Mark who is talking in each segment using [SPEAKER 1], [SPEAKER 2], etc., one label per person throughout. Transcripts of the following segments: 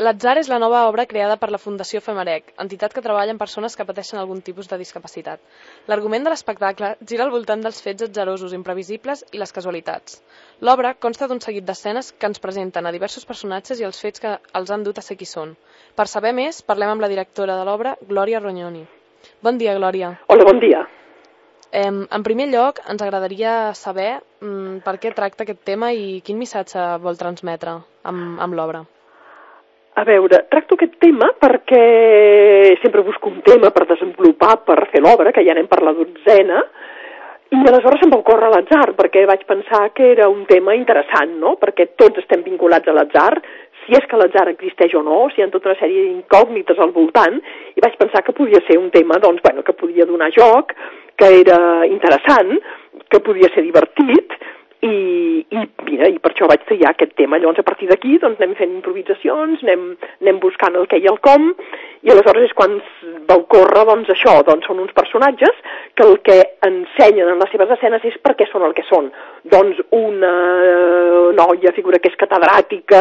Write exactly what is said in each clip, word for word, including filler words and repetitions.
[SPEAKER 1] L'Atzar és la nova obra creada per la Fundació Femerec, entitat que treballa amb persones que pateixen algun tipus de discapacitat. L'argument de l'espectacle gira al voltant dels fets atzarosos, imprevisibles i les casualitats. L'obra consta d'un seguit d'escenes que ens presenten a diversos personatges i els fets que els han dut a ser qui són. Per saber més, parlem amb la directora de l'obra, Glòria Rognoni. Bon dia, Glòria.
[SPEAKER 2] Hola, bon dia.
[SPEAKER 1] Eh, en primer lloc, ens agradaria saber mm, per què tracta aquest tema i quin missatge vol transmetre amb, amb l'obra.
[SPEAKER 2] A veure, tracto aquest tema perquè sempre busco un tema per desenvolupar, per fer l'obra, que ja anem per la dotzena, i aleshores em va ocórrer l'atzar, perquè vaig pensar que era un tema interessant, no? Perquè tots estem vinculats a l'atzar, si és que l'atzar existeix o no, si hi ha tota una sèrie d'incògnites al voltant, i vaig pensar que podia ser un tema, doncs, bueno, que podia donar joc, que era interessant, que podia ser divertit, I, i mira, i per això vaig triar aquest tema. Llavors, a partir d'aquí, doncs, anem fent improvisacions, anem, anem buscant el què i el com, i aleshores és quan va ocórrer, doncs, això, doncs, són uns personatges que el que ensenyen en les seves escenes és per què són el que són. Doncs una noia, figura que és catedràtica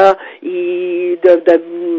[SPEAKER 2] i de, de,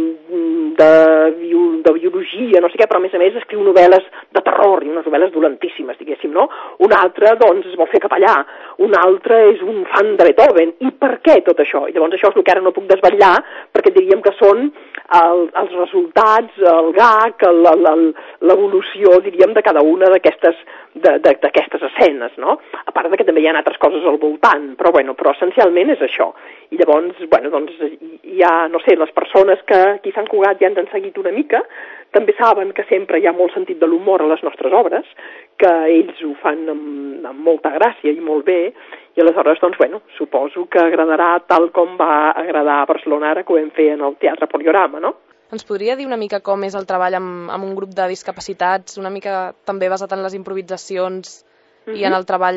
[SPEAKER 2] de, bio, de biologia, no sé què, però a més a més escriu novel·les de terror i unes novel·les dolentíssimes, diguéssim, no? Un altre, doncs, es vol fer capellà, un altre és un fan de Beethoven. I per què tot això? I llavors això és el que ara no puc desvetllar, perquè diríem que són el, els resultats, el gag, l'evolució, diríem, de cada una d'aquestes d'aquestes escenes, no? A part de que també hi ha altres coses al voltant, però, bueno, però essencialment és això. I llavors, bueno, doncs, hi ha, no sé, les persones que aquí s'han cugat ja ens han seguit una mica, també saben que sempre hi ha molt sentit de l'humor a les nostres obres, que ells ho fan amb, amb molta gràcia i molt bé, i aleshores, doncs, bueno, suposo que agradarà tal com va agradar a Barcelona ara que ho vam fer en el Teatre Poliorama, no?
[SPEAKER 1] Ens podria dir una mica com és el treball amb, amb un grup de discapacitats, una mica també basat en les improvisacions mm-hmm. i en el treball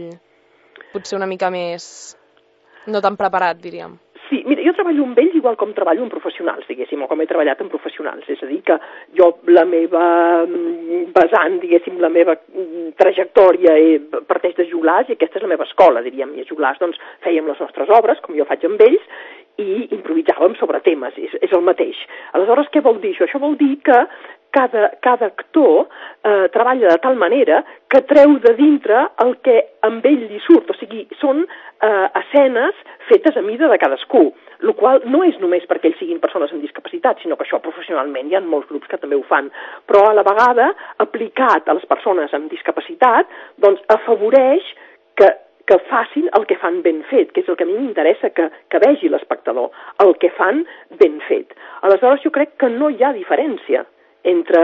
[SPEAKER 1] potser una mica més no tan preparat, diríem?
[SPEAKER 2] Sí, mira, jo treballo amb ells igual com treballo amb professionals, diguéssim, o com he treballat amb professionals. És a dir, que jo la meva vessant, diguéssim, la meva trajectòria parteix de Joglars i aquesta és la meva escola, diríem. I a Joglars, doncs, fèiem les nostres obres, com jo faig amb ells, i improvisàvem sobre temes, és, és el mateix. Aleshores, què vol dir això? Això vol dir que cada, cada actor eh, treballa de tal manera que treu de dintre el que amb ell li surt, o sigui, són eh, escenes fetes a mida de cadascú, el qual no és només perquè ells siguin persones amb discapacitat, sinó que això professionalment hi ha molts grups que també ho fan, però a la vegada, aplicat a les persones amb discapacitat, doncs afavoreix que que facin el que fan ben fet, que és el que a mi m'interessa que, que vegi l'espectador, el que fan ben fet. Aleshores, jo crec que no hi ha diferència entre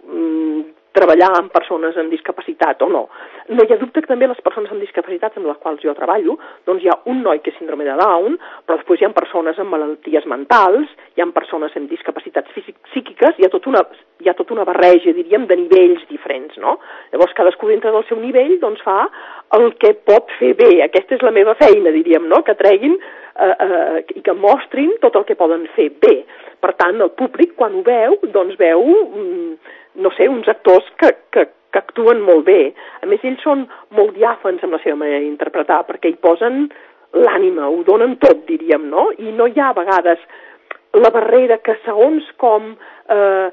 [SPEAKER 2] mm, treballar amb persones amb discapacitat o no. No hi ha dubte que també les persones amb discapacitats amb les quals jo treballo, doncs hi ha un noi que és síndrome de Down, però després hi ha persones amb malalties mentals, hi ha persones amb discapacitats psíquiques, hi ha tota una, hi ha tota una barreja, diríem, de nivells diferents, no? Llavors, cadascú dintre del seu nivell, doncs, fa el que pot fer bé. Aquesta és la meva feina, diríem, no? Que treguin eh, eh, i que mostrin tot el que poden fer bé. Per tant, el públic, quan ho veu, doncs veu, mm, no sé, uns actors que, que, que actuen molt bé. A més, ells són molt diàfans amb la seva manera d'interpretar, perquè hi posen l'ànima, ho donen tot, diríem, no? I no hi ha a vegades la barrera que segons com eh,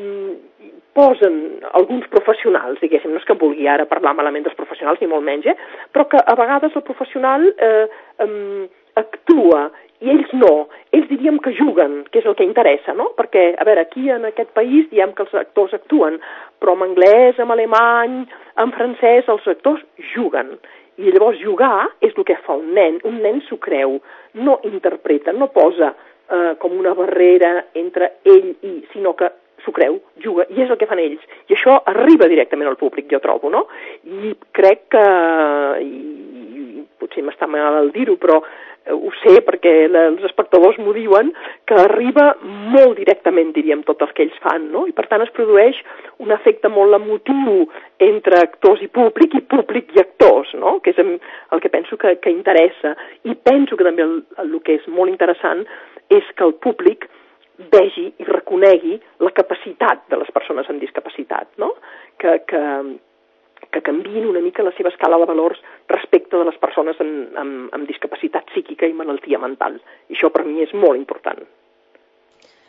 [SPEAKER 2] eh, posen alguns professionals, diguéssim, no és que vulgui ara parlar malament dels professionals, ni molt menys, eh? Però que a vegades el professional eh, eh, actua i ells no, ells diríem que juguen, que és el que interessa, no? Perquè, a veure, aquí en aquest país diem que els actors actuen, però en anglès, en alemany, en francès, els actors juguen. I llavors jugar és el que fa un nen, un nen s'ho creu, no interpreta, no posa eh, com una barrera entre ell i, sinó que s'ho creu, juga, i és el que fan ells. I això arriba directament al públic, jo trobo, no? I crec que, i, i potser m'està mal el dir-ho, però ho sé perquè els espectadors m'ho diuen, que arriba molt directament, diríem, tot el que ells fan, no? I per tant es produeix un efecte molt emotiu entre actors i públic, i públic i actors, no? Que és el que penso que, que interessa. I penso que també el, el que és molt interessant és que el públic vegi i reconegui la capacitat de les persones amb discapacitat, no? Que, que, que canviïn una mica la seva escala de valors respecte de les persones amb, amb, amb discapacitat psíquica i malaltia mental. I això per mi és molt important.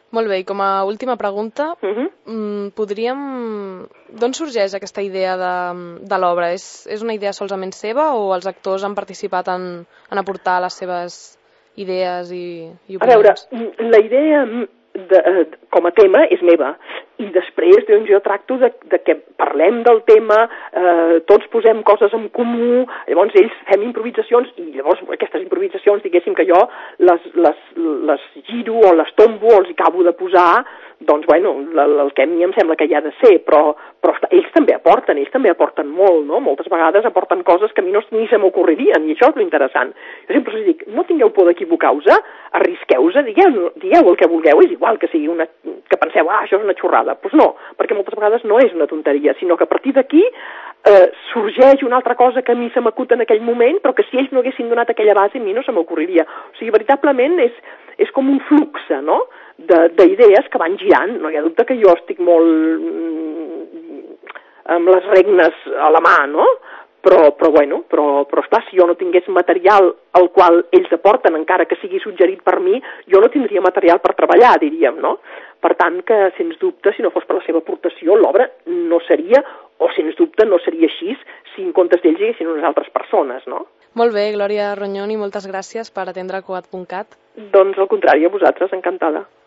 [SPEAKER 1] Molt bé, i com a última pregunta,
[SPEAKER 2] Uh -huh.
[SPEAKER 1] mm, podríem... D'on sorgeix aquesta idea de, de l'obra? És, és una idea solament seva o els actors han participat en, en aportar les seves idees i, i
[SPEAKER 2] A veure,
[SPEAKER 1] opinions?
[SPEAKER 2] la idea de, com a tema és meva, i després doncs, jo tracto de, de que parlem del tema, eh, tots posem coses en comú, llavors ells fem improvisacions, i llavors aquestes improvisacions, diguéssim que jo les, les, les giro o les tombo o els hi acabo de posar, doncs, bueno, el que a mi em sembla que hi ha de ser, però, però ells també aporten, ells també aporten molt, no? Moltes vegades aporten coses que a mi no, ni se m'ocorrerien, i això és l'interessant. Jo sempre els dic, no tingueu por d'equivocar-vos, arrisqueu-vos, digueu, digueu el que vulgueu, és igual que sigui una, que penseu, ah, això és una xorrada. Doncs pues no, perquè moltes vegades no és una tonteria, sinó que a partir d'aquí eh, sorgeix una altra cosa que a mi se m'acut en aquell moment, però que si ells no haguessin donat aquella base a mi no se m'ocorreria. O sigui, veritablement és, és com un flux, no?, d'idees que van girant. No hi ha dubte que jo estic molt mm, amb les regnes a la mà, no?, però, però bueno, però, però esclar, si jo no tingués material al qual ells aporten, encara que sigui suggerit per mi, jo no tindria material per treballar, diríem, no? Per tant, que sens dubte, si no fos per la seva aportació, l'obra no seria, o sens dubte no seria així, si en comptes d'ells hi haguessin unes altres persones, no?
[SPEAKER 1] Molt bé, Glòria Ronyón, i moltes gràcies per atendre Cugat punt cat.
[SPEAKER 2] Doncs al contrari, a vosaltres, encantada.